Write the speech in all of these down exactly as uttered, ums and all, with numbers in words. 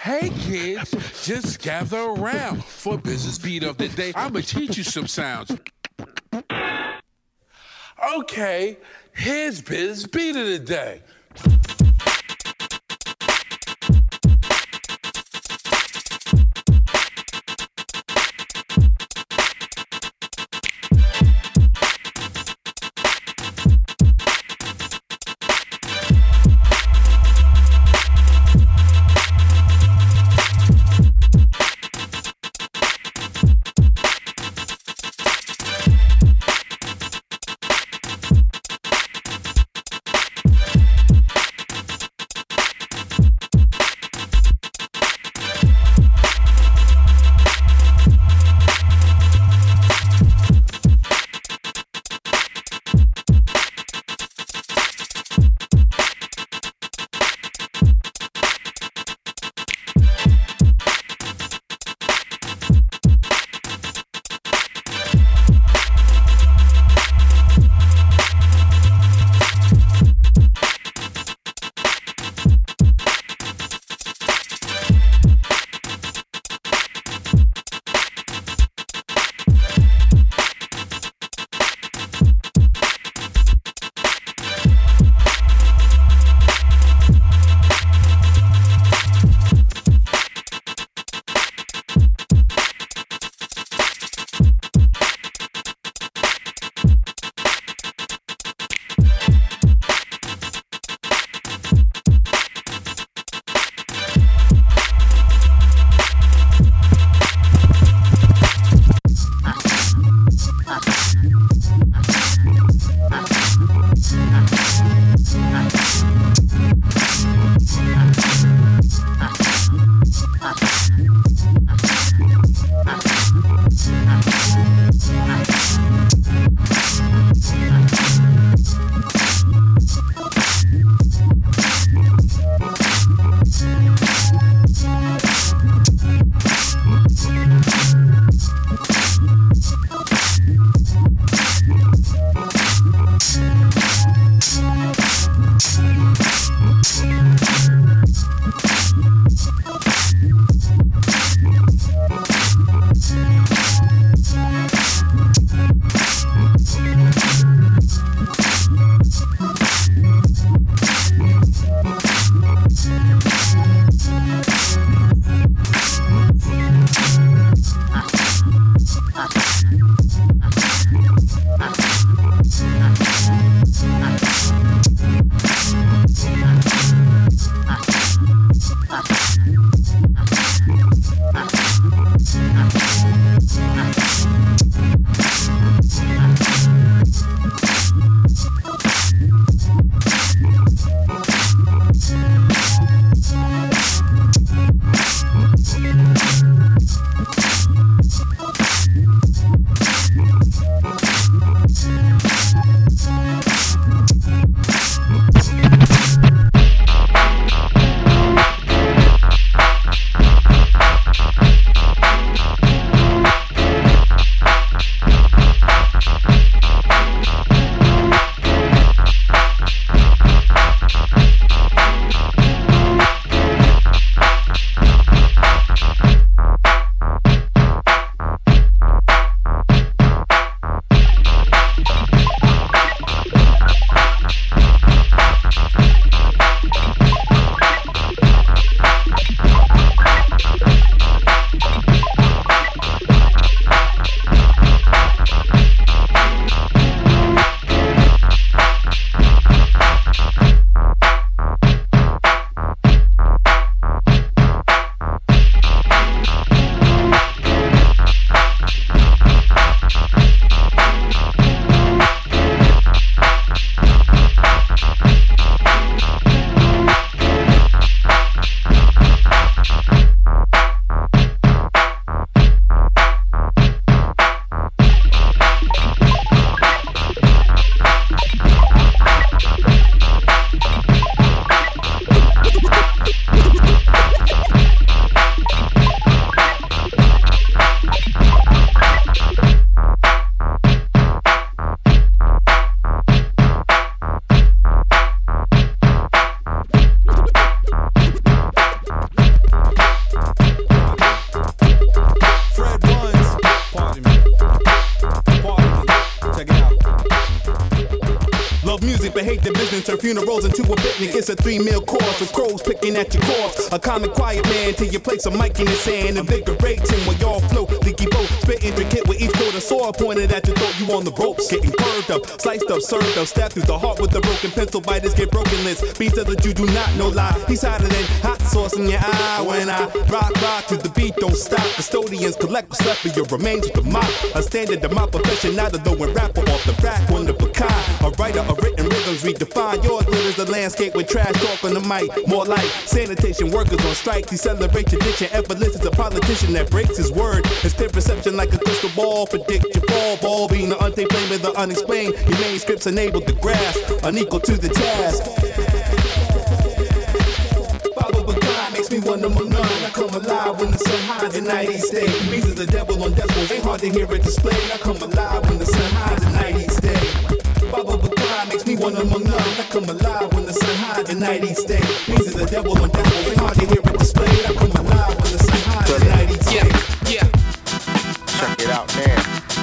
Hey kids, just gather around for Business Beat of the Day. I'ma teach you some sounds. Okay, here's Biz Beat of the Day. turn funerals into a picnic. It's a three meal course with crows picking at your corpse. A calm and quiet man till you place a mic in his hand. Invigorates him while y'all float. Leaky boat, spit intricate with each quote a sword pointed at your throat. You on the ropes, getting curved up, sliced up, served up, stabbed through the heart with a broken pencil. Biters get broken lists. Beats that you do not know lie. He's hotter than hot sauce in your eye. When I rock, rock to the beat, don't stop. Custodians collect what's left of your remains with the mop. A standard of my profession, not a low and rapper off the rack, one of a kind. A writer of written rhythms redefine yours. Litters the landscape with trash talk on the mic. More like sanitation workers on strike. Decelerate tradition. Ever listens a politician that breaks his word. It's clear perception like a crystal ball. Predict your fall. Ball being the untamed flame of the unexplained. Your manuscript's unable to grasp. Unequal to the task. Makes me one among none. I come alive when the sun hides at night each day. Beats is the devil on decimals. Ain't hard to hear it displayed. I come alive when the sun hides at night each day. Baba Bakai makes me one among none. I come alive when the sun hides at night each day. Beats is the devil on decimals. Ain't hard to hear it displayed. I come alive when the sun hides at night each day. Yeah, yeah. Check it out, man.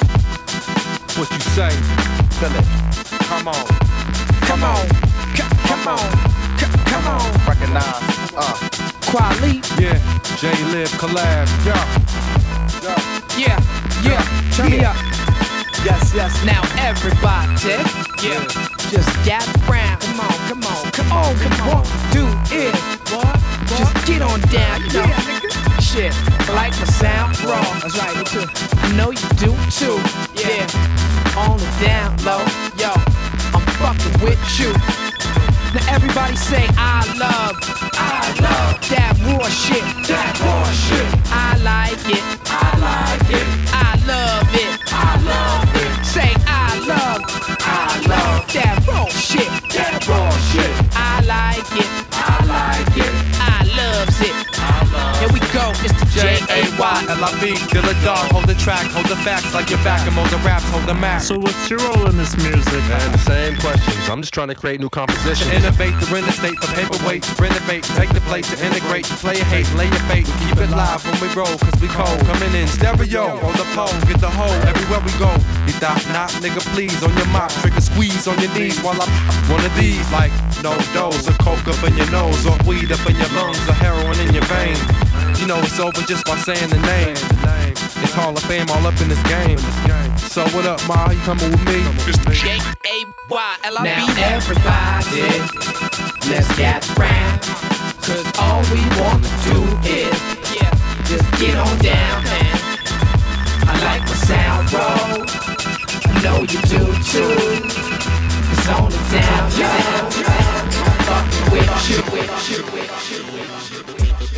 What you say? Feel it. Come on. Come on. C- come on. C- come on. Recognize. Uh. Quali. Yeah, J-Lib collab. Yeah. Yeah, yeah. Turn me up. Yes, yes. Now everybody, yeah, just gather round. Come on, come on, come on, come on. Do it, what? Just get on down, you know. Shit, like my sound raw. That's right, me too. I know you do too. Yeah, on the down low, yo, I'm fucking with you. Now everybody say I love, I love that raw shit, that raw shit. I like it, I like it. I love it, I love it. Say I love, I love that raw shit, that raw shit. I like it, I like it. I loves it. Here we go, it's the J A Y L I B, till the dog, hold the track, hold the facts like your back, and hold the raps, hold the map. So what's your role in this music? Man, the same questions. I'm just trying to create new compositions. To innovate, to renovate, for paperweight, to renovate, take the plate, to integrate, to play a hate, lay your bait, and keep it live when we roll, cause we cold. Coming in stereo, on the pole, get the hole, everywhere we go. You thought not, nigga, please, on your mop, trigger squeeze on your knees while I one of these, like no dose, or coke up in your nose, or weed up in your lungs, or heroin in your vein. You know it's over just by saying the name. It's Hall of Fame all up in this game. So what up, Ma? You coming with me? J A Y L I B. Now everybody, let's get round. Cause all we wanna do is, yeah, just get on down, man. I like my sound roll. I know you do too. It's on the down, down, down. I'm fucking with you, with you, with you, with you.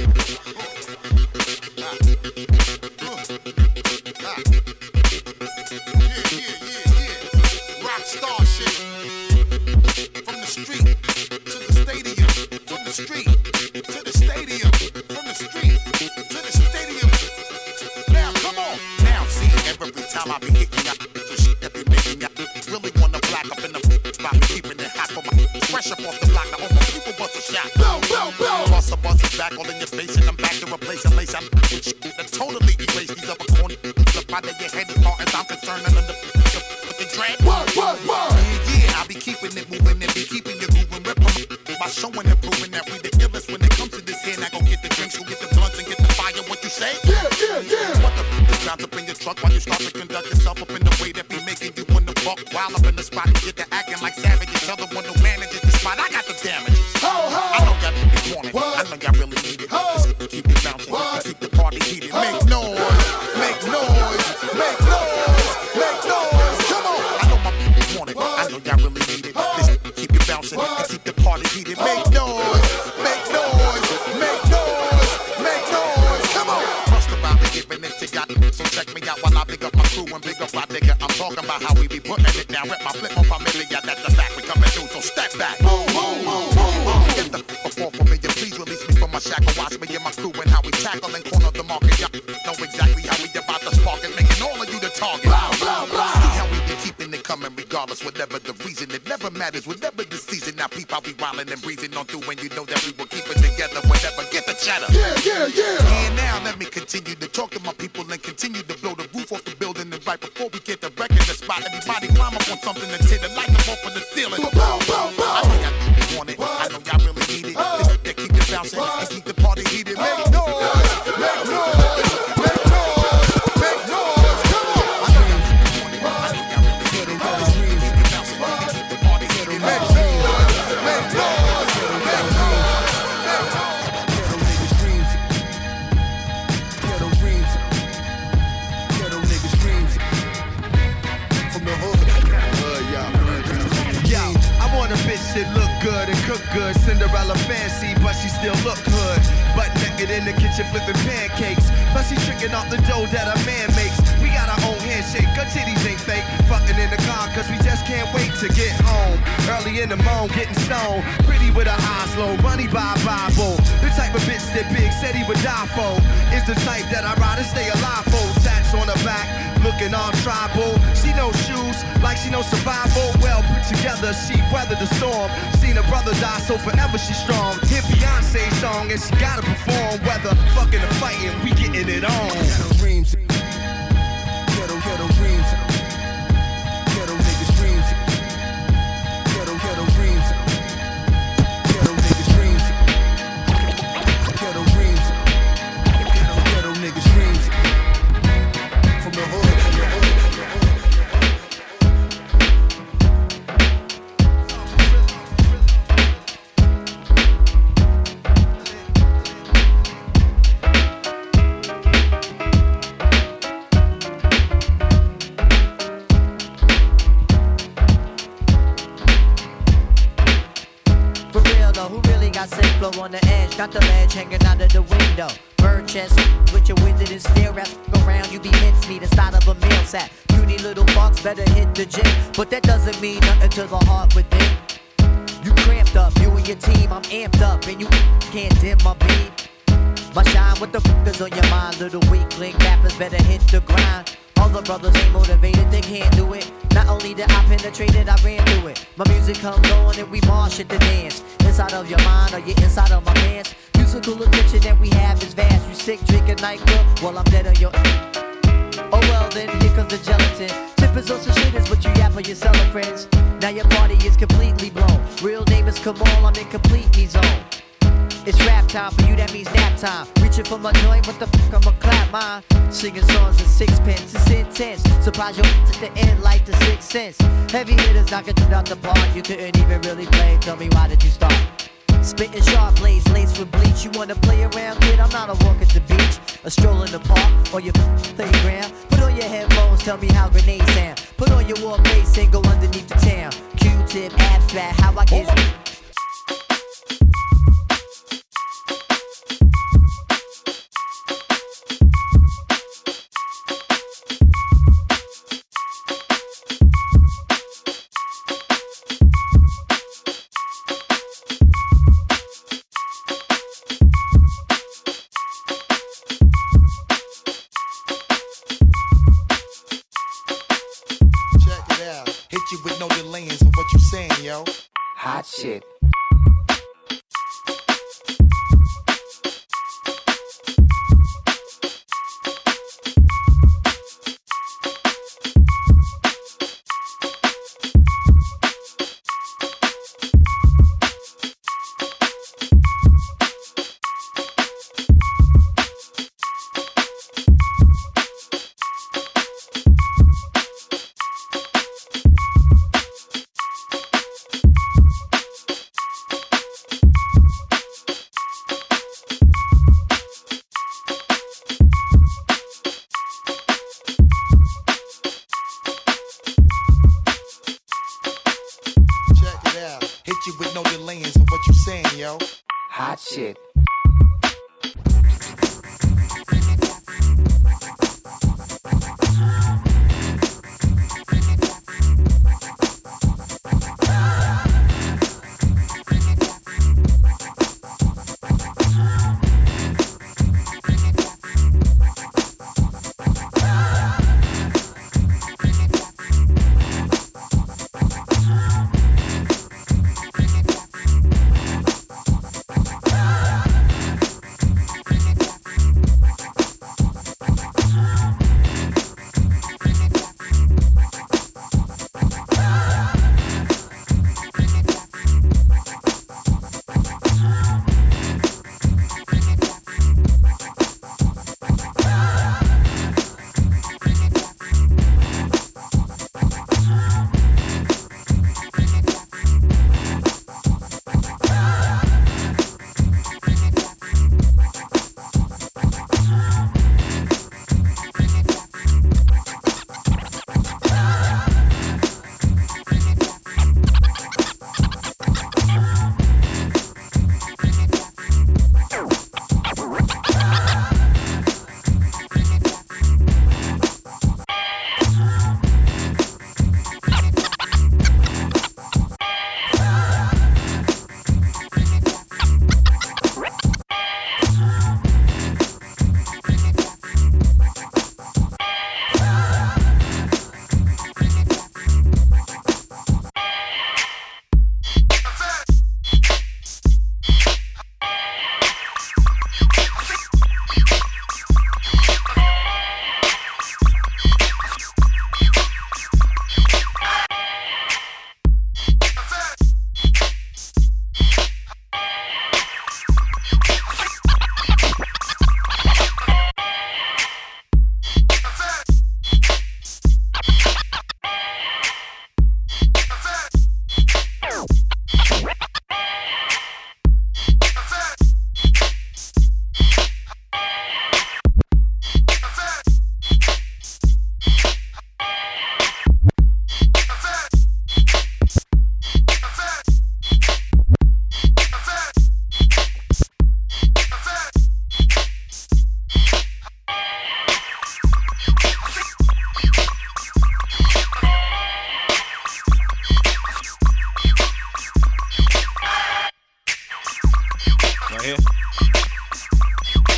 Rockstar shit. From the street to the stadium. From the street to the stadium. From the street to the stadium. Now come on. Now see every time I be hitting ya, the shit that be making ya really wanna black up in the spot. Me keeping it hot for my fresh up off the block. Now all my people bust a shot. Boom, boom, boom. Bust a bust is back all in your face, and I'm back to replace and lace. I'm that totally erase these other corny. Up out of your head as far as I'm concerned. And the with the dread. What, what, what? Yeah, yeah, I be keeping it moving and be keeping you grooving. Rip by showing and proving that we the illest when it comes to this here. Now go get the drinks, go get the blunts and get the fire. What you say? Yeah, yeah, yeah. What the f is bounce up in your truck while you start to conduct yourself up in the way that be making you in the buck. While up in the spot and get to acting like savages. Tell the one who manages the spot, I got the damages. Ho, ho. I know y'all want it. What? I know y'all really need it. Just keep it bouncing. What? Keep the party heated. Make noise, make noise, make noise, make noise. Come on. I know my people want it. What? I know y'all really need it. Just keep it bouncing and keep the party heated. Make noise, make noise, make noise, make noise. Come on. Trust about me giving it to y'all. So check me out while I pick up my crew and big up my nigga. I'm talking about how we be putting it down. Rip my flip on familiar. That's a fact. We coming through. So step back. Move, move, move, move. Get the f off of me and please release me from my shackle. Watch me and my crew and how we tackle and corner the market. Y'all know exactly how we about to spark it, making all of you the target. Blah, blah, blah. See how we be keeping it coming regardless, whatever the reason. It never matters, whatever the season. Now peep how we wildin' and breezing on through, and you know that we will keep it together whenever. Get the chatter. Yeah, yeah, yeah. Yeah, now let me continue to talk to my people and continue to blow the roof off the building. And right before we get the record, the spot, everybody climb up on something and tear the light up off of the ceiling. Boom, boom, boom. I know y'all good. Cinderella fancy, but she still look hood. Butt naked in the kitchen flipping pancakes. Plus she tricking off the dough that a man makes. We got our own handshake, her titties ain't fake. Fucking in the car cause we just can't wait to get home. Early in the morning, getting stoned. Pretty with her eyes low, money by Bible. The type of bitch that Big said he would die for. Is the type that I'd rather stay alive for. Tats on her back, looking all tribal. She knows shoes, like she knows survival. Well put together, she weathered the storm. Seen her brother die, so forever she's strong. Hit Beyonce's song and she gotta perform. Whether fucking or fighting, we getting it on. Ghetto dreams, ghetto ghetto dreams, ghetto niggas dreams, ghetto ghetto dreams, ghetto niggas dreams, ghetto dreams, ghetto ghetto niggas dreams. From the hood, from the hood. On the edge, not the ledge hanging out of the window. Bird chest with your wizard and stare at around. You be mincemeat inside of a meal sack. Puny little bucks better hit the gym, but that doesn't mean nothing to the heart within. You cramped up, you and your team, I'm amped up, and you can't dim my beam. My shine, what the f is on your mind? Little weakling rappers better hit the grind. All the brothers ain't motivated, they can't do it. Not only did I penetrate it, I ran through it. My music comes on and we march at the dance. Inside of your mind or you inside of my pants. Musical attention that we have is vast. You sick, drinking NyQuil, well I'm dead on your. Oh well then, here comes the gelatin. Tippers on some shit is what you yap on your cellar friends. Now your party is completely blown. Real name is Kamal, I'm in complete me zone. It's rap time, for you that means nap time. Reaching for my joint, what the fuck, I'ma clap mine. Singing songs in sixpence, it's intense. Surprise you at the end like the Sixth Sense. Heavy hitters knocking it out the park. You couldn't even really play, tell me why did you start? Spitting sharp blades, laced with bleach. You wanna play around, kid? I'm not a walk at the beach. A stroll in the park, or your playground. Put on your headphones, tell me how grenades sound. Put on your war bass and go underneath the town. Q-tip, abstract, how I get. With no delayings in what you saying, yo. Hot shit.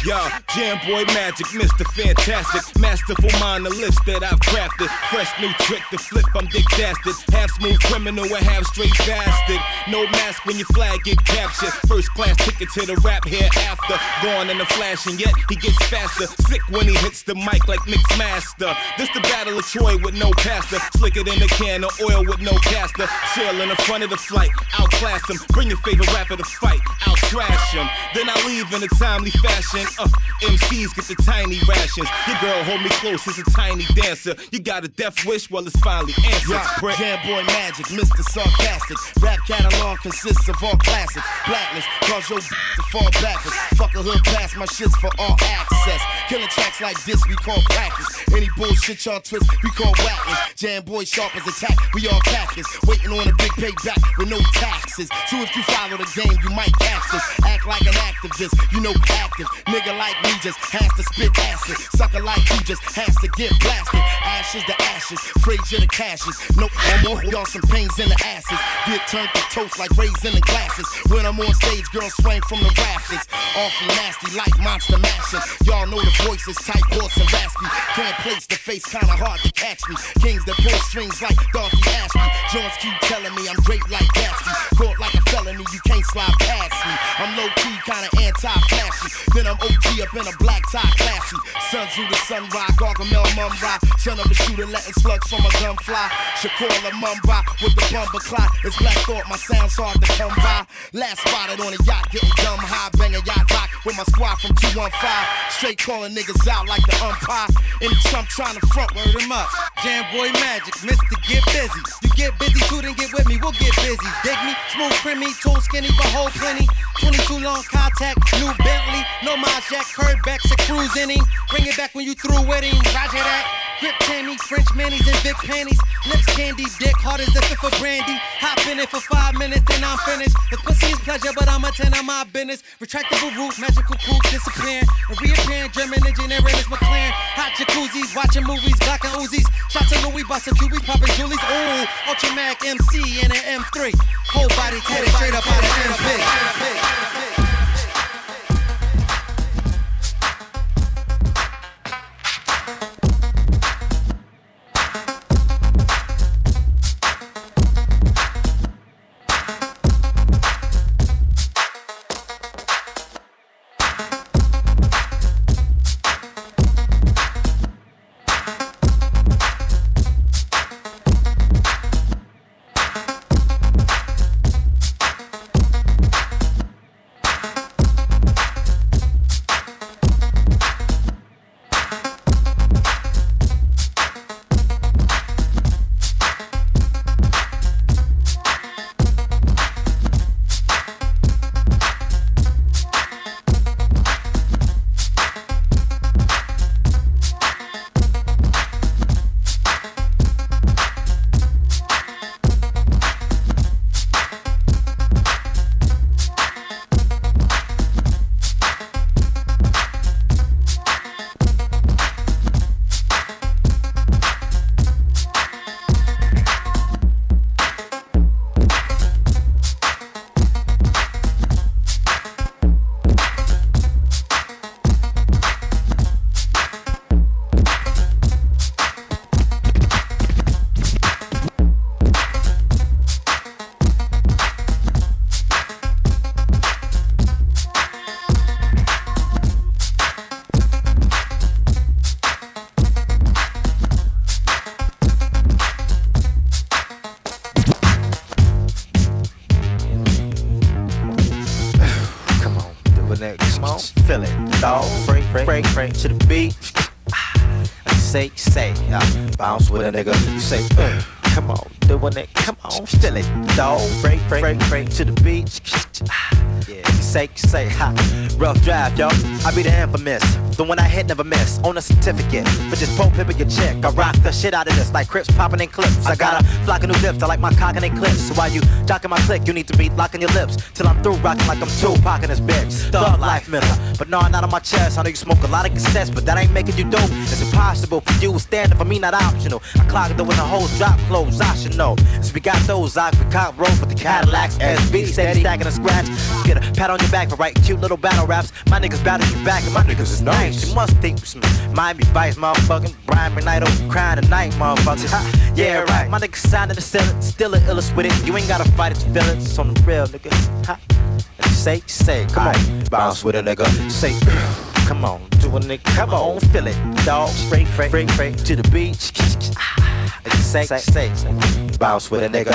Y'all, Jam Boy Magic, Mister Fantastic, masterful mind, the list that I've crafted. Fresh new trick to flip, I'm Dick Dastard. Half smooth criminal and half straight bastard. No mask when your flag get captured. First class ticket to the rap hereafter. Gone in a flash and yet he gets faster. Sick when he hits the mic like Mixmaster. This the battle of Troy with no pastor. Slicker than a can of oil with no caster. Chill in the front of the flight, outclass him. Bring your favorite rapper to fight, out trash him. Then I leave in a timely fashion. Uh, M Cs get the tiny rations. Your girl hold me close, it's a tiny dancer. You got a death wish, well it's finally answered. Yeah, Jam Boy Magic, Mister Sarcastic. Rap catalog consists of all classics. Blackness, cause your to fall backwards. Fuck a hood pass, my shit's for all access. Killing tracks like this, we call practice. Any bullshit y'all twist, we call whackness. Jam Boy sharp as attack, we all cactus. Waiting on a big payback with no taxes. So if you follow the game, you might catch this. Act like an activist, you know active. Nigga like me just has to spit acid. Sucker like you just has to get blasted. Ashes to ashes, Frazier to cashes. No more, y'all some pains in the asses. Get turned to toast like raisins in the glasses. When I'm on stage, girls swing from the rafters. Awful nasty like monster mashing. Y'all know the voice is tight, hoarse and raspy. Can't place the face, kinda hard to catch me. Kings that pull strings like Dorothy Ashby. Jones keep telling me I'm great like Gatsby. Caught like a felony, you can't slide past me. I'm low key, kinda anti-flashy. Then I'm O G up in a black tie classy. Sun Tzu the sunrise, Gargamel Mumbai. Son of a shooter letting slugs from a gun fly. Shakur La Mumbai with the bumper clock. It's Black Thought, my sound's hard to come by. Last spotted on a yacht, getting dumb high. Bang a yacht rock with my squad from two one five. Straight calling niggas out like the umpire. In the Trump trying to front, word him up. Jam Boy Magic, Mister Get Busy. You get busy too, then get with me, we'll get busy. Dig me, smooth, creamy, too skinny, but whole plenty. twenty-two long contact, new Bentley. No my Jack, curb back, a cruise inning. Bring it back when you through with him. Roger that. Grip tammy, French manis and big panties. Lips candy, dick hard as the fifth of brandy. Hop in it for five minutes, then I'm finished. The pussy is pleasure, but I'm a ten on my business. Retractable roof, magical coupe disappearing. And reappearing, German engineering is McLaren. Hot jacuzzis, watching movies, Glock and Uzis. Shots of Louis, bustin' Cubies, poppin' Julies. Ooh, Ultra Mac M C and an M three. Whole body tatted straight up out of M P. To the beat, say, say, uh, bounce with a nigga. You say, uh, come on, doing it, come on, feel it, dog. Break, break, break to the beat. Yeah, say, say, ha. Rough drive, yo. I be the infamous, the one I hit never miss. On a certificate, but just po pimpin' your chick. I rock the shit out of this like Crips popping in clips. I got a flock of new lips, I like my cock and clips. So while you jocking my click, you need to be locking your lips till I'm through rocking like I'm Tupac in this bitch. Thug life miller, but no, not on my chest. I know you smoke a lot of cassettes, but that ain't making you dope. It's impossible for you, standing for me, not optional. I clock it when the hoes drop clothes, I should know. So we got those, I we cop roll with the Cadillacs, S B steady stacking a scratch. Get a pat on your your back for writing cute little battle raps. My niggas battle you back, and my niggas is nice. You must think some Miami Vice, motherfucking Brian McKnight, crying tonight, motherfuckers. Ha, yeah, right. My niggas signed to the ceiling, still a illest with it. You ain't gotta fight it, you feel it. It's on the real, nigga. Ha. And you say, say, come on, bounce with a nigga. Say, come on, do a nigga, come on, feel it. Dog, straight, straight, straight, straight to the beach. And you say, say, say, bounce with a nigga.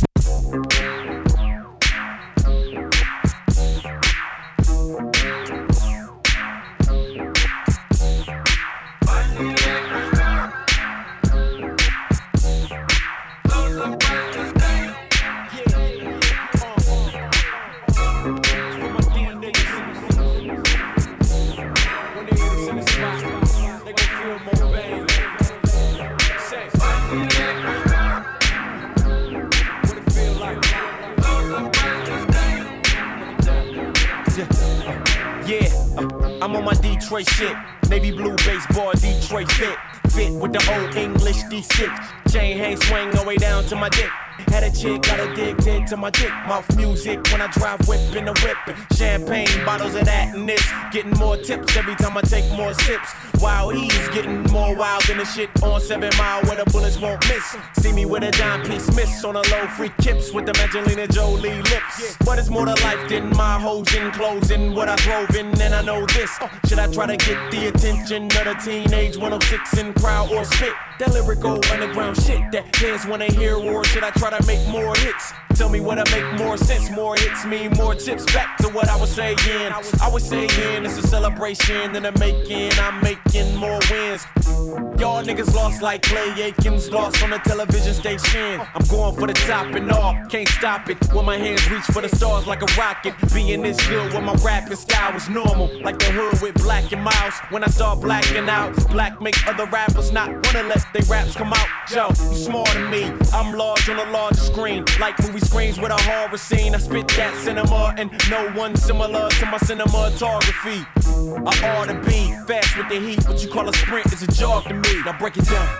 I'm on my Detroit shit. Navy blue baseball, Detroit fit. Fit with the old English D six. Chain hang swing all the way down to my dick. Had a chick, got addicted to my dick. Mouth music when I drive whip in the whip. Champagne bottles of that and this. Getting more tips every time I take more sips. Wild E's getting more wild than the shit on seven mile where the bullets won't miss. See me with a dime piece miss on a low free kips with the Angelina Jolie lips. But it's more to life than my hoes in clothes and what I drove in, and I know this. Should I try to get the attention of the teenage one oh six in crowd or spit? That lyrical underground shit that kids wanna hear, or should I try to make more hits? Tell me what'll make more sense. More hits mean more tips. Back to what I was saying. I was saying it's a celebration and a making. I'm making more wins. Y'all niggas lost like Clay Aikens lost on the television station. I'm going for the top and all, can't stop it. When my hands reach for the stars like a rocket. Being this good with my rapping style was normal. Like the hood with Black and Miles. When I start blacking out, black make other rappers not wanna let they raps come out. Yo, you smarter than me. I'm large on a larger screen. Like movie screens with a horror scene. I spit that cinema and no one similar to my cinematography. I ought to be fast with the heat. What you call a sprint is a jog to me. Now break it down.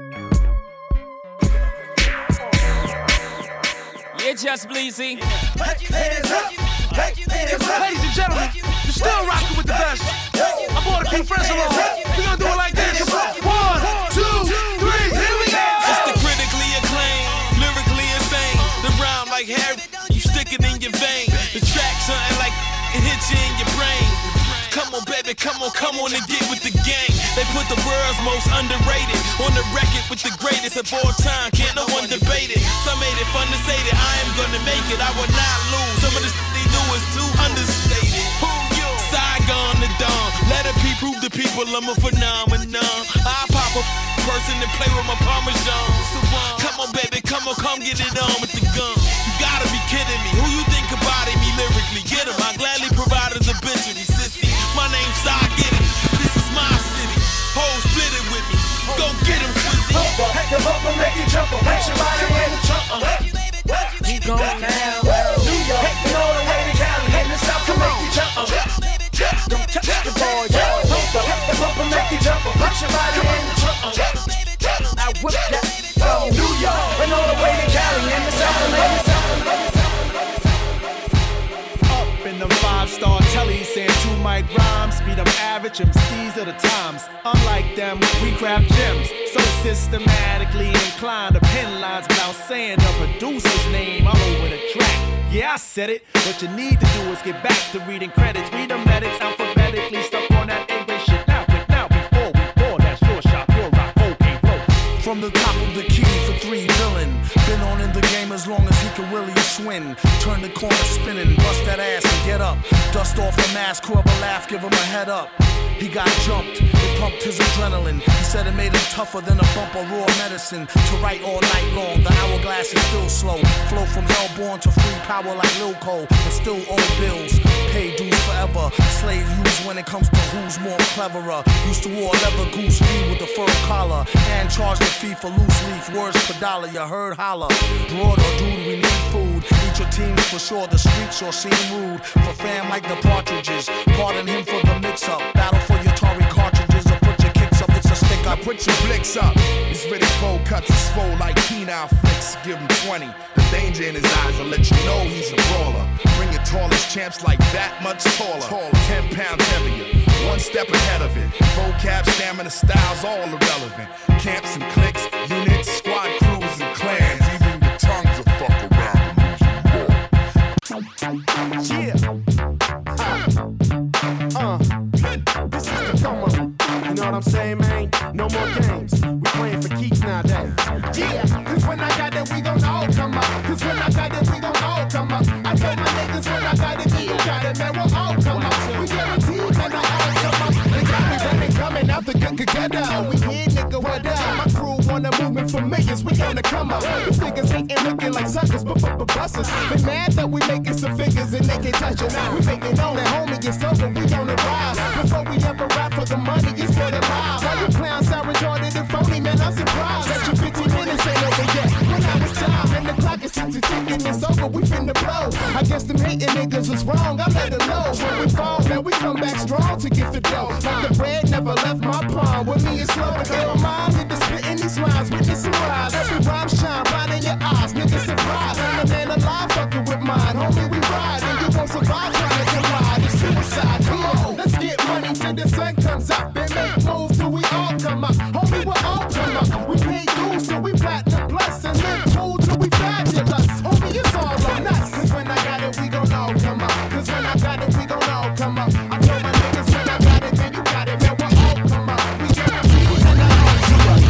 Yeah, just Bleezy. Hands up. Ladies and gentlemen, you're still rocking with the best. I brought a few friends along. We're gonna do it like this. One, two, three, here we go. It's the critically acclaimed, lyrically insane. The rhyme like Harry, you stick it in your vein. The track something like it hits you in your brain. Come on, baby, come on, come on and get with the gang. They put the world's most underrated on the record with the greatest of all time. Can't no one debate it. Some made it fun to say that I am gonna make it. I will not lose. Some of the shit they do is too understated. Who you? Saigon the Dawn. Let it be prove to people I'm a phenomenon. I pop a person and play with my Parmesan. Come on, baby, come on, come get it on with the gun. You gotta be kidding me. Who you think about me lyrically? Get him. I gladly provide his obituary, sissy. My name's Cy, get it. This is my city. Hoes split it with me. Go get him, Swizzy. Heck the bumper, make you jump. Make somebody in the trunk. Keep going now. New York, heck all the way to Cali. In the South to make you jump. Don't touch the ball, yo. Heck the bumper, make you jump. Make somebody in the trunk. I whip that from New York and all the way to Cali. In the South to make you jump. In them five-star tellies saying two mic rhymes, beat them average M Cs of the times. Unlike them, we craft gems, so systematically inclined to pen lines without saying the producer's name all over the track. Yeah, I said it. What you need to do is get back to reading credits. Read the medics alphabetically, stuck on that English shit. Now, but now before we pour that short shot, pure rock, okay, roll. From the top of the key for three villain. Been on in the game as long as he can really swing. Turn the corner spinning, bust that ass and get up. Dust off the mask, whoever laugh, give him a head up. He got jumped, it pumped his adrenaline. He said it made him tougher than a bump of raw medicine. To write all night long, the hourglass is still slow. Flow from hellborn to free power like Lil Cole. And still owe bills, pay dues forever. Slave use when it comes to who's more cleverer. Used to wore leather goose fee with a fur collar. And charged a fee for loose leaf, words per dollar, you heard holler. Broad or dude, we need food. Eat your teams for sure, the streets sure seem rude. For fam like the Partridges, pardon him for the mix-up. Battle for your Atari cartridges or put your kicks up, it's a stick up. Put your blicks up, it's ready for cuts swole like penile flicks, give him twenty. The danger in his eyes will let you know he's a brawler. Bring your tallest champs like that much taller. Tall, ten pounds heavier, one step ahead of it. Vocab, stamina, styles, all irrelevant. Camps and cliques, units, squad crews and clans. Even your tongues will fuck around and lose your Yeah. Uh, uh, this is the come up. You know what I'm saying, man? No more games. We playing for keeps nowadays. Yeah, cause when I got it, we gon' all come up. Cause when I got it, we gon' all come up. I tell my niggas when I got it, you got it, man, we'll all come up. We guarantee that I all come up. They got me running, coming out the good together. We here, nigga, what up? My crew wanna move in for millions, we gonna come up. These niggas hatin' looking like suckers, but but but busters. They mad that we making some figures and they can't touch us. We making known that homie gets over, we on the rise. Before we ever rap for the money, it's for the lives. Why you clowns sound retarded and phony, man, I'm surprised that you fifteen minutes ain't over yet. When I was time and the clock is ticking, ticking, it's over, we finna blow. I guess them hating niggas was wrong, I let it know. When we fall, man, we come back strong to get the dough. Like the bread never left my palm. With me it's slow, but they don't mind. Niggas spitting these rhymes, witnessing rise. Every rhyme shine, right in your eyes, niggas surprised. I'm the man alive, fucking with mine. Homie, we ride, and you won't survive trying to collide. It's suicide, come on, let's get money till the sun comes up. And make moves till we all come up. Homie, we'll all come up. We pay dues till we platinum plus. And live cool till we fabulous. Homie, it's all on us. Cause when I got it, we gon' all come up. Cause when I got it, we gon' all come up. I told my niggas when I got it, then you got it, man, we'll all come up. We guarantee it, and I all come up.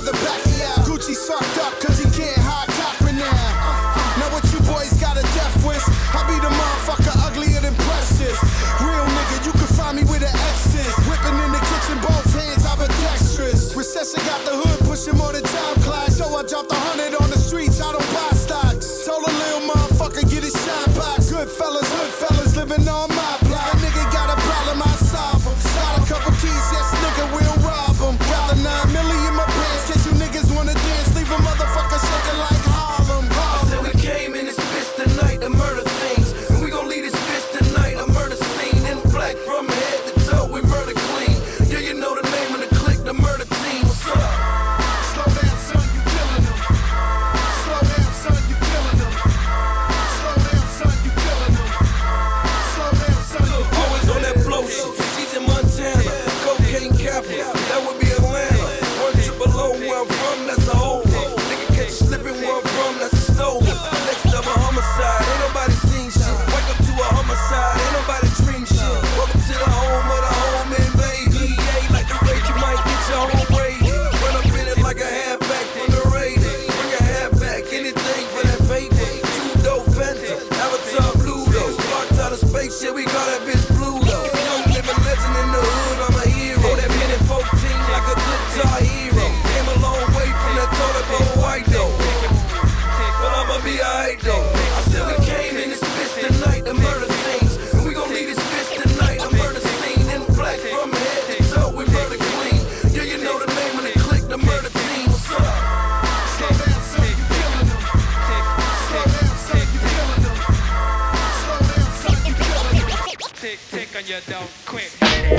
brother Pacquiao. Gucci sucked up cause he can't hide Cochran now. Now what you boys got a death wish? I be the motherfucker uglier than precious. Real nigga, you can find me with an X's. Whipping in the kitchen, both hands, I'm a dexterous. Recession got the hood pushing more than time clock. So I dropped a hundred on the streets, I don't buy stocks. Told a little motherfucker get his shine box. Good fellas, hood fellas living on my block. A nigga got a problem, I solve him. Got a couple keys, yes nigga, we'll rob him. Got the nine milli in my pants, case you niggas wanna dance. Leave a motherfucker shaking like Harlem. Harlem. So we came in this bitch tonight to murder things. And we gon' leave this bitch tonight a murder scene. In black from head to toe, we murder clean. Yeah, you know the name of the clique, the murder team. What's up? Slow down, son, you killing them. Slow down, son, you killing them. Slow down, son, you killing them. Slow down, son, you killing them. Always on that blow shit. She's in Montana, cocaine capital. That would be Atlanta. One triple O where I'm from, that's a whole one. Nigga catch you slipping where I'm from, that's a stolen. Next up a homicide, ain't nobody seen shit. Wake up to a homicide, ain't nobody dream shit. Welcome to the home of the home invasion. D A like the raid, you might get your own raid. Run up in it like a halfback from the Raiders. Bring a halfback, anything for that paper. Two dope Fanta, Avatar Bluto. Sparks out of space, shit, we call that bitch Pluto. Young living legend in the hood, I'm a hero. That minute fourteen like a guitar hero. Came a long way from that toilet bowl white though. But I'ma be alright though. I said we came in this bitch tonight to murder things. And we gon' leave this bitch tonight a murder scene. In black from head to toe, we murder clean. Yeah, you know the name of the clique, the murder team. What's up? Slow down, son, you killing them. Slow down, son, you killing them. Slow down, son, you killing them. Tick, tick on your dog, quick.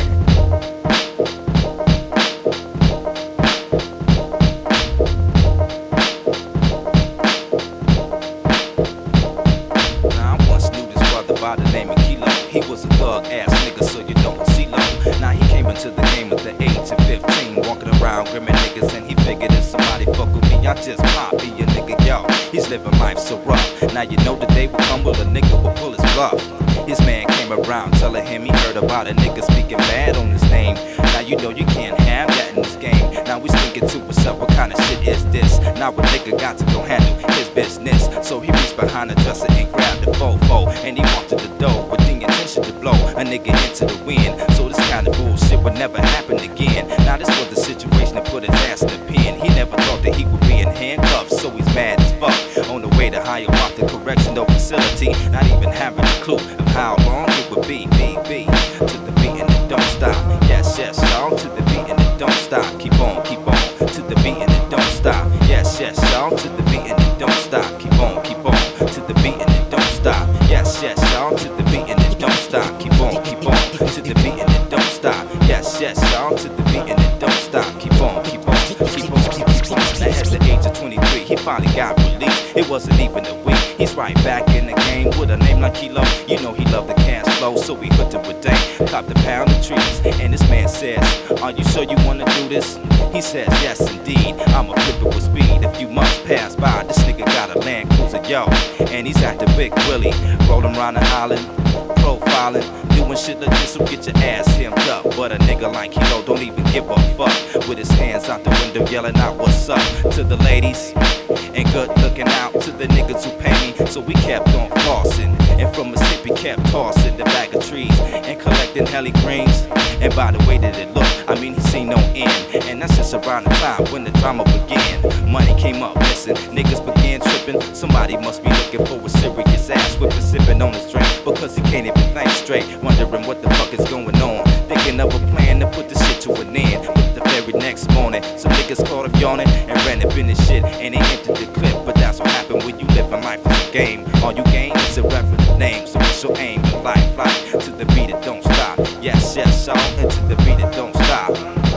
Now I once knew this brother by the name of Kilo. He was a thug ass nigga, so you don't see low. Now he came into the game at the age of fifteen, walking around grimming niggas, and he figured if somebody fuck with me, I just pop be a nigga, yo. He's living life so rough. Now you know the day will come, well a nigga will pull his bluff. His man came around telling him he heard about a nigga speaking bad on his name. Now you know you can't have that in this game. Now we thinking to ourselves, what kind of shit is this? Now a nigga got to go handle his business. So he reached behind the dresser and grabbed the fofo, and he walked to the door with the intention to blow a nigga into the wind. So this kind of bullshit would never happen again. Now this was the situation that put his ass in the pen. He never thought that he would be in handcuffs, so he's mad as fuck. On the way to Hiawatha Correctional Facility, not even having a clue of how long it would be. B B to the beat and it don't stop. Yes, yes, y'all, to the beat and it don't stop. Keep on, keep on, to the beat and it don't stop. Yes, yes, y'all, to the beat and it don't stop. Keep on, keep on, to the beat and it don't stop. Yes, yes, y'all, to the beat and it don't stop. Keep on, keep on, to the beat and it don't stop. Yes, yes, y'all, to the beat and it don't stop. Keep on, keep on, keep on, keep on. Now at the age of twenty-three, he finally got released. It wasn't even a week. He's right back in the game with a name like Kilo. You know he loved the cash flow, so we hooked up with Dane. Copped a pound of trees, and this man says, are you sure you wanna do this? He says, yes indeed, I'ma flip it with speed. A few months pass by, this nigga got a Land Cruiser, yo. And he's at the Big Willie, rolling around the island, profiling, doing shit like this will get your ass hemmed up. But a nigga like Kilo don't even give a fuck. With his hands out the window yelling out what's up to the ladies, and good looking out to the niggas who pay me. So we kept on flossing, and from Mississippi kept tossing the bag of trees and collecting heli greens. And by the way that it looked, I mean he seen no end. And that's just around the time when the drama began. Money came up missing, niggas began tripping. Somebody must be looking for a serious ass whipping, sipping on his drink because he can't even think straight, wondering what the fuck is going on. Thinking of a plan to put the shit to an end. But the very next morning, some niggas caught him yawning and ran up in his shit and they emptied the clip. But that's what happened when you live in life as a game. All you gain is a reference name, so what's your aim? Your life, life to the beat it don't stop. Yes, yes, y'all, into the beat it don't stop.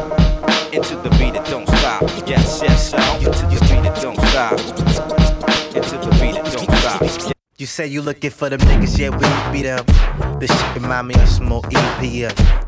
Into the beat it don't stop. Yes, yes, y'all, into the beat it don't stop. Into the beat it don't stop. You say you looking for them niggas, yeah, we be them. This shit remind me of some more E P. Uh.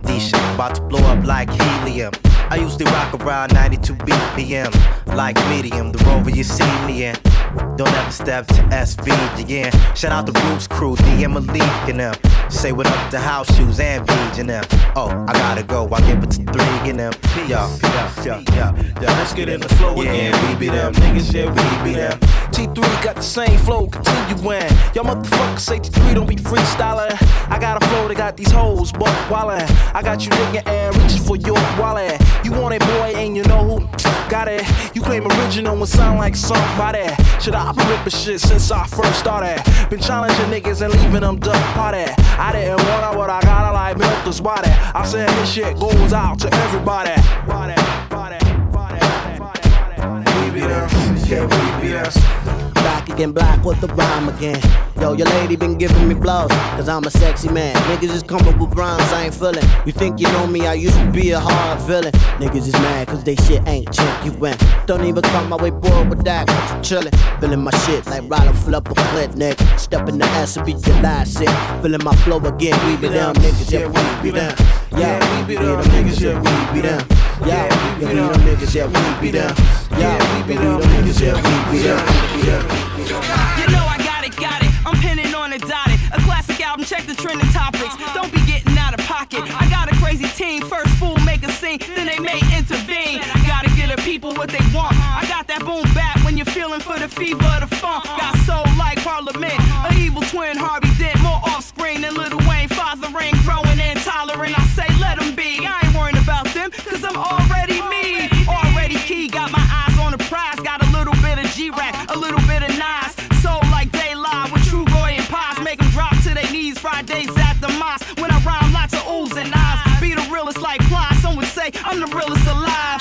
These shit about to blow up like helium. I usually rock around ninety-two B P M, like medium, the rover you see me in. Don't ever step to S V again. Shout out the Roots crew, D M Malik and them. Say what up to House Shoes and Beach and them. Oh, I gotta go, I give it to three and them. Yo, yo, yo, yo, yo. Let's get in the flow again. Yeah, we be them niggas, yeah, we be them. T three got the same flow, continuing. Y'all motherfuckers say T three don't be freestyling. I got a flow that got these hoes, boy, wildin'. I got you nigga and reaching for your wallet. You want it, boy, and you know who got it. You claim original and sound like somebody. Should I been ripping shit since I first started? Been challenging niggas and leaving them duck party. I didn't want what I got, I like milk this body. I said this shit goes out to everybody. Body, body, body, body, body. We be there, yeah, we be there. Back again, black with the rhyme again. Yo, your lady been giving me blows, cause I'm a sexy man. Niggas is coming with rhymes I ain't feeling. You think you know me, I used to be a hard villain. Niggas is mad cause they shit ain't champion. Don't even come my way bored with that, cause you chillin'. Feeling my shit like Ryder flip a clip, nigga. Step in the ass and beat the last shit. Feeling my flow again, we be them niggas, yeah, we be them. Yeah, we be them niggas, yeah, we be them. Yeah, we be them niggas, yeah, we be them. Yeah, we be them niggas, yeah, we be them. You know I got it, got it. I'm pinning on it, dotted. A classic album, check the trending topics. Don't be getting out of pocket. I got a crazy team. First fool make a scene, then they may intervene. Gotta get the people what they want. I got that boom bap when you're feeling for the fever of the funk. Got soul like Parliament, an evil twin Harvey Dent. More offspring than Lil Wayne, fathering, growing intolerant. I say let them be. I ain't worrying about them, cause I'm already me. Already key, got my eyes on the prize. Got a little bit of G-Rap, a little bit of Nas. Soul like Daylight with True Roy and Pies. Make them drop to their knees Fridays at the mosque. When I rhyme lots of oohs and ahs. Be the realest like Ply. Some would say I'm the realest alive.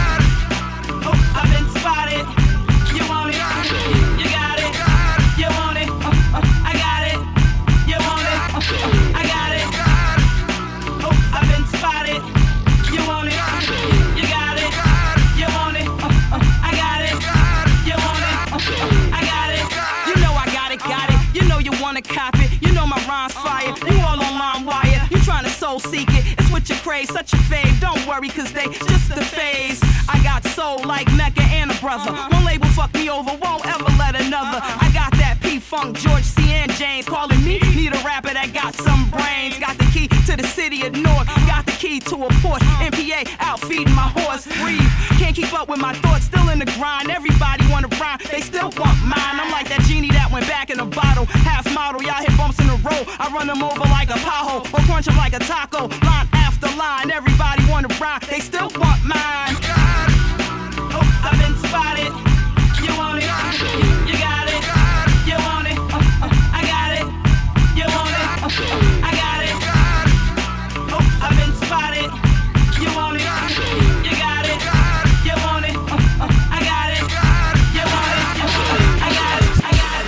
Oh, I've been spotted. You want it? You got it. You want it? Uh, uh, I got it. You want it? Uh, uh, I got it. Oh, I've been spotted. You want it? You got it. You want it? Uh, uh, I got it. You want it? Uh, uh, I got it. You know I got it, got it. You know you wanna cop it. You know my rhymes fire. You all on my wire. You tryna soul seek it. It's what you crave, such a fave. Don't worry, cause they just the phase. I got soul like Mecca and a brother. One label fuck me over, won't ever let another. I got that P-Funk, George C. and James calling me. Need a rapper that got some brains. Got the key to the city of Newark. Got the key to a Porsche. M P A out feeding my horse. Breathe. Can't keep up with my thoughts. Still in the grind. Everybody wanna rhyme. They still want mine. I'm like that genie that went back in a bottle. Half model. Y'all hit bumps in the road. I run them over like a pothole. Or crunch them like a taco. Line after line. Everybody wanna rhyme. They still want mine. Oh, I've been spotted. You want it? You got it. You want it? Uh, uh, I got it. You want it? Uh, uh, I got it. Oh, I've been spotted. You want it? You got it. You want it? Uh, uh, I got it. You want it? You want it? I got it. I got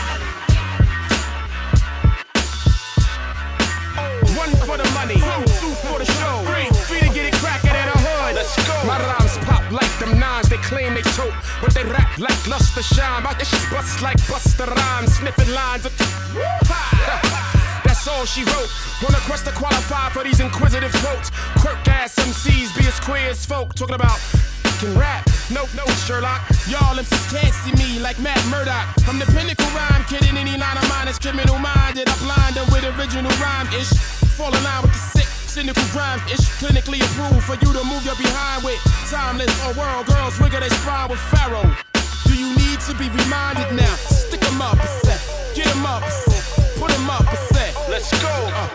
it. One for the money, two for the show, three to get it crackin' in the hood. Let's go. My rhymes pop like them nines, they claim they choke, but they rap like luster shine. My this shit bust like Busta Rhymes, sniffing lines of that's all she wrote. Wanna quest to qualify for these inquisitive quotes. Quirk ass M Cs be as queer as folk, talking about can rap. No, no, Sherlock. Y'all M Cs can't see me like Matt Murdock. I'm the pinnacle rhyme kid in any line of mine is criminal minded. I blind them with original rhyme ish. Fall in line with the sick. Cynical grind ish, clinically approved for you to move your behind with. Timeless or world girls, wiggle they spine with Pharaoh. Do you need to be reminded now? Stick 'em up a set, get 'em up a set, put 'em up a set. Let's go. Uh.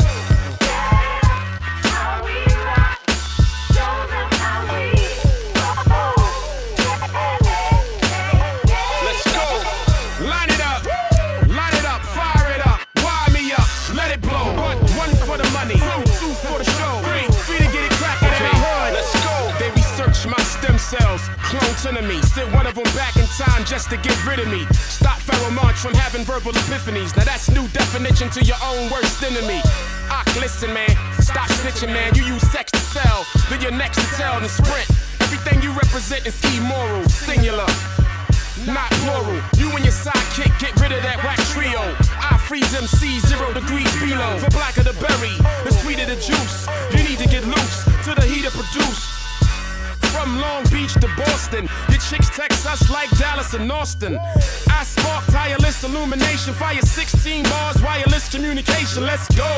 Let's go. Line it up, line it up, fire it up, wire me up, let it blow. One, one for the money. Two for the show, three, three to get it crackin' in the hood. Let's go. They research my stem cells, clone to me. Sent one of them back in time just to get rid of me. Stop Pharaoh March from having verbal epiphanies. Now that's new definition to your own worst enemy. Ah, listen, man, stop snitching, man. You use sex to sell, then you're next to tell and sprint. Everything you represent is immoral, singular, not plural. You and your sidekick get rid of that whack trio. I freeze M C zero degrees below. For blacker the berry, the sweeter the juice. You need to get us like Dallas and Austin. I spark tireless illumination, fire sixteen bars, wireless communication. Let's go.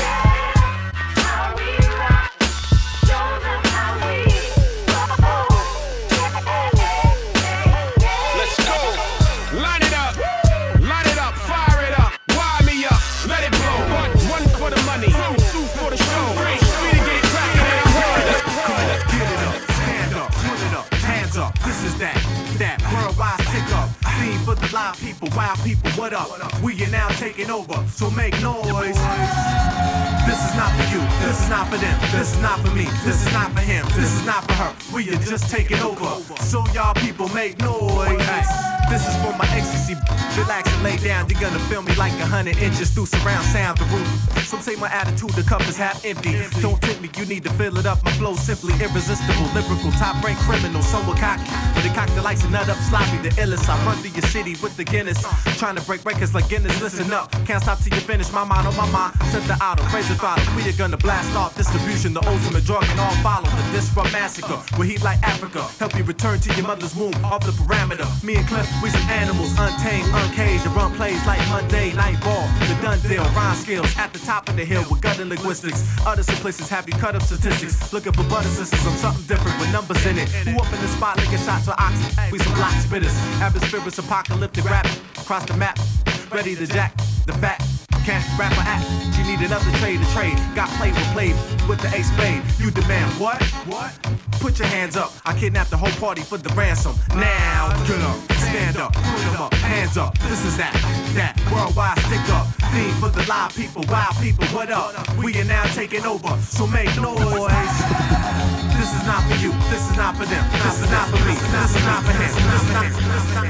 Let's go. Line it up, line it up, fire it up, wire me up, let it blow. One, one for the money, two for the show. Three to get crackin' and I'm heard. Come on, get it up, stand up, put it up, hands up. This is that, that worldwide pickup. Theme for the live people, wild people, what up? We are now taking over, so make noise. This is not for you, this is not for them, this is not for me, this is not for him, this is not for her. We are just taking over, so y'all people make noise. This is for my ecstasy. Relax and lay down, you're gonna feel me like a hundred inches through surround sound. The room. Some say my attitude, the cup is half empty. Don't tempt me, you need to fill it up. My flow simply irresistible, lyrical, top rank criminal. Some will cocky, but they cock the lights and nut up sloppy. The illest, I run through your city with the Guinness. Trying to break records like Guinness, listen up. Can't stop till you finish, my mind on my mind. Set the auto, praise the throttle. We are gonna blast off distribution, the ultimate drug and all follow. The disrupt massacre, with heat like Africa. Help you return to your mother's womb, off the parameter. Me and Cliff, we some animals, untamed, uncaged. The run plays like Monday Night Ball. The done deal, rhyme skills at the top of the hill with gut and linguistics. Other simplicities have you cut up statistics. Looking for butter sisters, I'm something different with numbers in it. Who up in the spot licking shots for oxen? We some block spitters, atmospheric, apocalyptic rap. Across the map, ready to jack the fat. Can't rap or act, you need another trade to trade. Got played with played with the ace spade. You demand what? What? Put your hands up, I kidnapped the whole party for the ransom. Now, get up, stand up, put them up, hands up. This is that, that worldwide stick up. Theme for the live people, wild people, what up? We are now taking over, so make noise. This is not for you, this is not for them, this is not for me, this is not for him, this is not for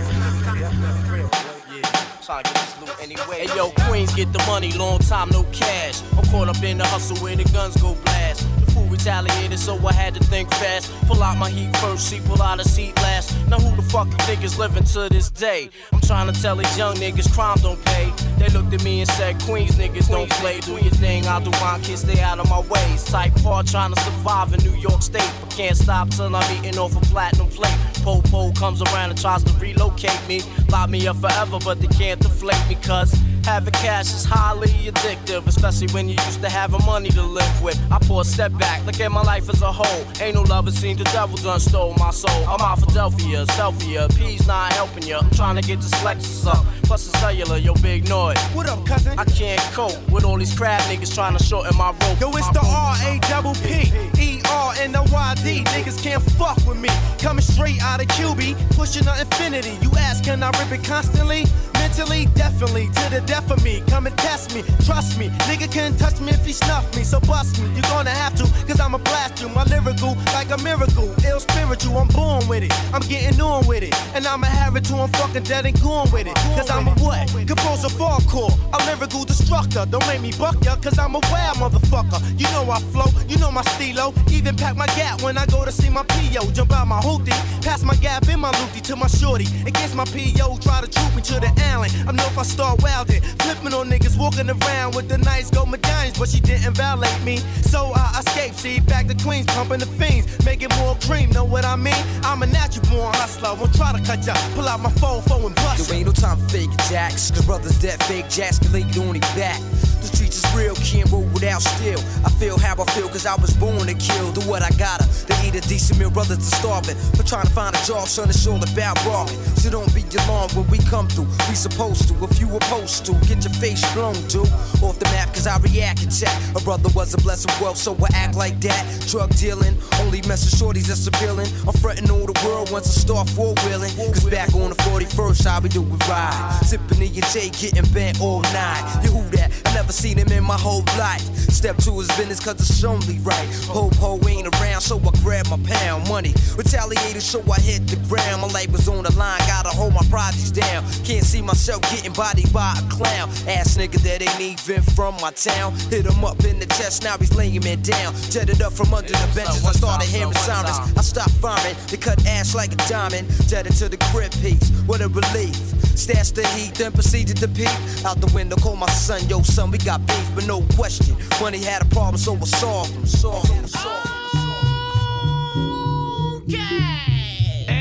him. Trying to get this loot anyway. Hey yo, Queens get the money, long time no cash. I'm caught up in the hustle where the guns go blast. The fool retaliated, so I had to think fast. Pull out my heat first, see, pull out a seat last. Now who the fuck you think is living to this day? I'm trying to tell these young niggas crime don't pay. They looked at me and said, Queens niggas don't play. Do your thing, I'll do mine, kids stay out of my ways. Type hard trying to survive in New York State, but can't stop till I'm eating off a platinum plate. Po-po comes around and tries to relocate me. Lock me up forever, but they can't deflate me, cause having cash is highly addictive, especially when you used to having money to live with. I pour a step back, look at my life as a whole. Ain't no love, it seems the devil done stole my soul. I'm out Philadelphia, Selfie, P's not helping ya. I'm trying to get this Lexus up, plus the cellular, yo, big noise. What up, cousin? I can't cope with all these crab niggas trying to shorten my rope. Yo, it's the R A double P E R N O Y D. Niggas can't fuck with me. Coming straight out of Q B, pushing the infinity. You ask, can I rip it constantly? Mentally, definitely, to the death of me. Come and test me, trust me. Nigga can't touch me if he snuff me, so bust me. You're gonna have to, cause I'ma blast you. My lyrical, like a miracle. Ill spiritual, I'm born with it. I'm getting on with it. And I'ma have it till I'm fucking dead and gone with it. Cause I'm a what? Composer hardcore. A lyrical destructor. Don't make me buck ya, cause I'm a wild motherfucker. You know I flow, you know my stilo. Even pack my gap when I go to see my P O. Jump out my hoopty, pass my gap in my loopty to my shorty. Against my P O, try to troop me to the alley. I know if I start wildin', flipping on niggas, walking around with the nice gold medallions, but she didn't violate me, so I escaped. See, back to Queens, pumping the fiends, making more cream. Know what I mean? I'm a natural born hustler. Won't try to cut ya, pull out my phone, phone and bust. There ain't no time for fake jacks, cause brothers dead fake jacks can lay on their back. The streets is real, can't roll without steel. I feel how I feel, cause I was born to kill. Do what I gotta, to eat a decent meal, brothers to starving. For trying to find a job, son, it's all about bargain. So don't be alarmed when we come through. We supposed to, if you opposed to, get your face blown, dude. Off the map, cause I react and check. A brother was a blessing wealth, so I act like that. Drug dealing, only messing shorties that's appealing. I'm frontin' all the world once I start four-wheeling. Cause back on the forty-first, how we do it ride. Sippin' E and J, getting bent all night. You who that? I never seen him in my whole life. Step to his business cause it's only right. Po-po ain't around, so I grab my pound money. Retaliated, so I hit the ground. My life was on the line, gotta hold my projects down. Can't see myself getting bodied by a clown. Ass nigga that ain't even from my town. Hit him up in the chest, now he's laying me down. Jetted up from under the benches, I started hearing sirens. I stopped firing, they cut ass like a diamond. Jetted to the crib piece, what a relief. Stashed the heat, then proceeded to peep. Out the window, call my son, yo son, we got beef, but no question. When he had a problem, so I solved him, solved him, solved him. Okay.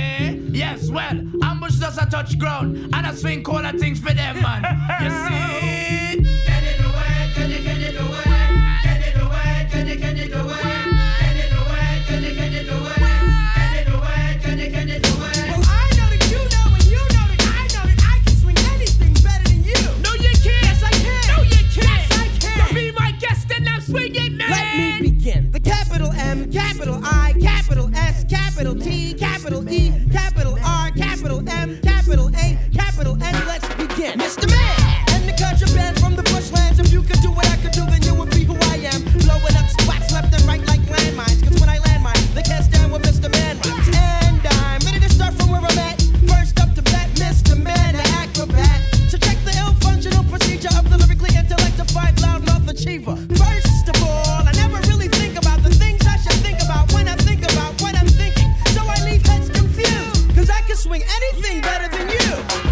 Yes, well, ambush does a touch ground, and a swing call a things for them, man. You see? Can you do it? Can you, can you do it? Can you do it? Can you, can you do it? Can you do it? Can you, can you do it? Can you do it? Can you, can you do it? Well, I know that you know, and you know that I know that I can swing anything better than you. No, you can't. Yes, I can. No, you can't. Yes, I can. So be my guest and now swing it, man. Let me begin. The capital M, capital I, capital S, capital T, capital E, capital R, capital M, capital A, capital N. Let's begin. Mister Man, and the contraband from the bushlands. If you could do what I could do, then you would be who I am. Blowing up spots left and right like landmines. Cause when I land mine, they can't stand what Mister Man rhymes. And I'm ready to start from where I'm at. First up to bat, Mister Man, the acrobat. So check the ill-functional procedure of the lyrically intellectified loudmouth achiever. First of all, I never really think about the things I should think about when I think about what I'm thinking. So I leave heads confused, cause I can swing anything better than you.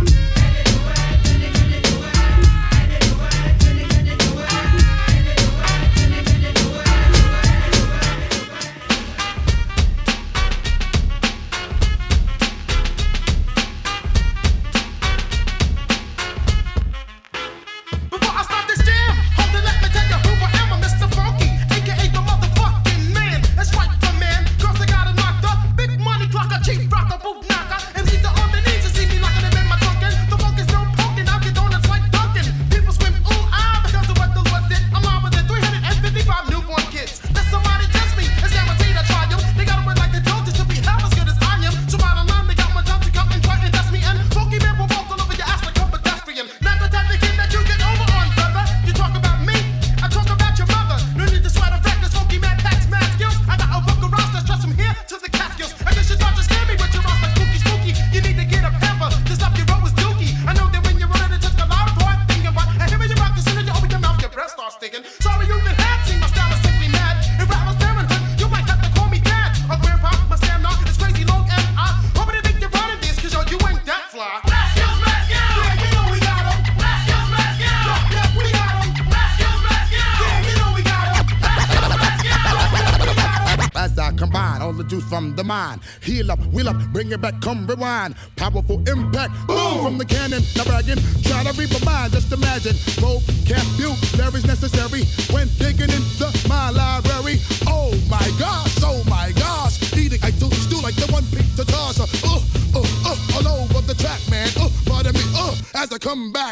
Before I start this jam, hold it, let me tell you who I am. I'm Mister Funky, aka the motherfucking man. That's right, the man. Girls, they got it knocked up. Big money clocker, chief rocker, boot knocker. M Cs are on their knees and see me locking them in my trunkin'. The funk is no poking, I'll get donuts like Dunkin'. People scream, ooh, ah, because of what the Lord did. I'm on with the three hundred fifty-five newborn kids. Let somebody test me, it's guaranteed a triumph. They gotta work like they told you to be half as good as I am. So bottom line, they got one time to come and try and test me. And Funky Man will walk all over your ass like a pedestrian. Not the type of kid that you get over on, brother. You talk about me, I talk about your mother. No need to sweat a fact, this Funky Man packs mad skills. I got a book of rhymes that's trust from here to the Catskills. I guess you thought to scare me with your rhymes like spooky, spooky. You need to get a pepper to stop your road with dookie. I know that when you're running, it takes a lot of hard thinking, but I hear when you rock, as soon as you open your mouth, your breath starts stinking. Sorry you been had, see my style is simply mad. If rap was parenthood, you might have to call me dad or grandpa. My stamina is crazy long and I hope they think you're running this, cause yo, you ain't that fly. Let's go, let's go. Yeah, you know we got 'em. Let's go, let's go. Yeah, yeah, we got 'em. Let's go, let's go. Yeah, you know we got 'em. Let's go, let's go. Yeah, we got 'em. As I combine all the juice from the mind, heal up, wheel up, bring it back, come rewind. Powerful impact, boom from the cannon. Now bragging, try to read my mind, just imagine. Vocabulary's necessary when digging into my library. Oh my gosh, oh my gosh, eating I do stew like the one picked to toss. Uh, uh, uh, all over the track, man. Uh, pardon me, uh, as I come back.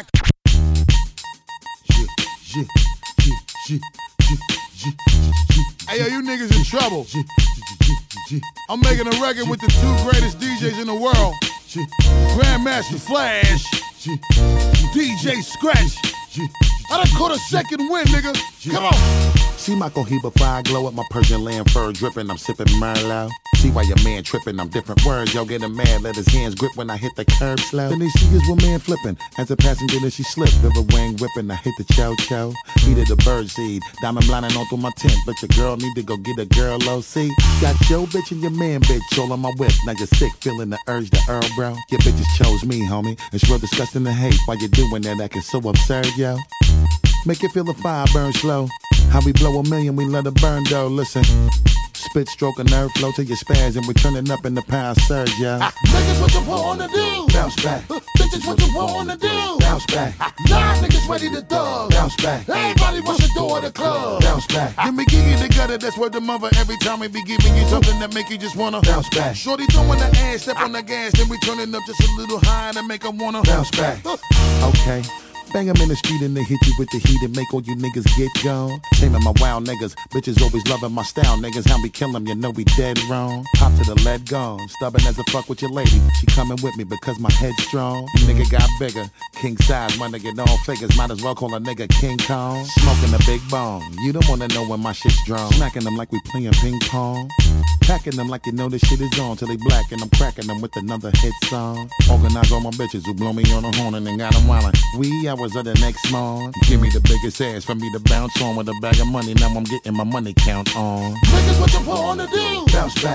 Hey, yo, you niggas in trouble. I'm making a record with the two greatest D Js in the world. Grandmaster Flash, D J Scratch. I done caught a second win, nigga. Come on. See my Cohiba fire glow up, my Persian land fur dripping. I'm sipping Merlot. See why your man tripping. I'm different words. Y'all getting mad. Let his hands grip when I hit the curb slow. Then they see his woman flipping. As a passenger, then she slipped. River wing whipping. I hit the chow chow. Eat the bird seed. Diamond blinding on through my tent. But your girl need to go get a girl O C. Got your bitch and your man bitch all on my whip. Now you're sick, feeling the urge to Earl, bro. Your bitches chose me, homie. It's real disgusting to hate. Why you doing that? Acting so absurd, yo. Make it feel the fire burn slow. How we blow a million, we let it burn though. Listen, spit, stroke, a nerve flow till you spaz, and we turning up in the power surge, yeah. Ah, niggas, what you wanna do? Bounce back. Uh, bitches, what you wanna do? Bounce back. Ah, nah, niggas ready to thug. Bounce back. Everybody wants to door the club. Bounce back. Let me give you the gutter, that's where the mother. Every time we be giving you something that make you just wanna bounce back. Shorty throwing the ass, step on the gas, then we turning up just a little higher to make them wanna bounce back. Uh, okay. Bang 'em in the street and they hit you with the heat and make all you niggas get gone. Shaming my wild niggas, bitches always loving my style. Niggas, how we kill 'em, you know we dead wrong. Pop to the lead gone, stubborn as a fuck with your lady. She coming with me because my head's strong. Nigga got bigger, king size, my nigga all figures. Might as well call a nigga King Kong. Smoking a big bone, you don't wanna know when my shit's drawn. Smacking them like we playing ping pong. Packing them like you know this shit is on till they black and I'm cracking them with another hit song. Organize all my bitches who blow me on the horn and then got them wildin'. We hours of the next morn. Give me the biggest ass for me to bounce on with a bag of money. Now I'm getting my money count on. Niggas, what you wanna do? Bounce back.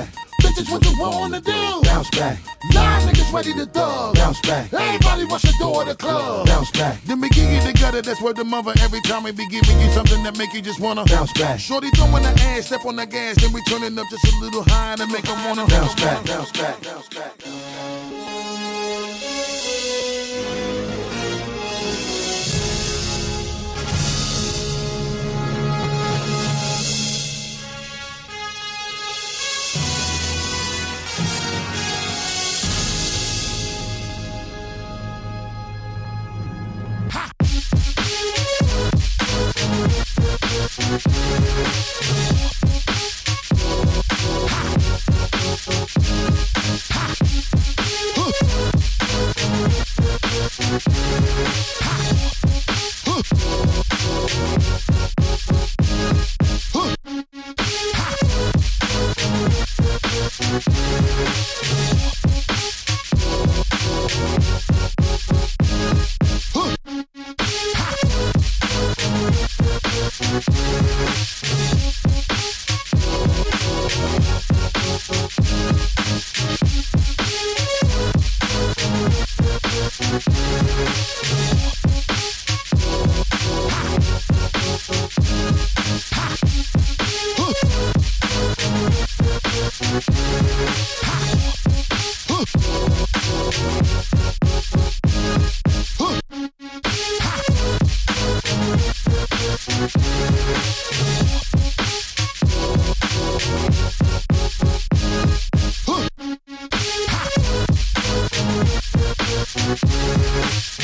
Bitches, what you wanna do? Bounce back. Live niggas ready to thug. Bounce back. Everybody rush the door of the club. Bounce back. Then we give you the gutter, that's where the mother. Every time we be giving you something that make you just wanna bounce back. Shorty throwing the ass, step on the gas, then we turning up just a little high to make them wanna bounce back. Bounce back. Bounce back. Huh.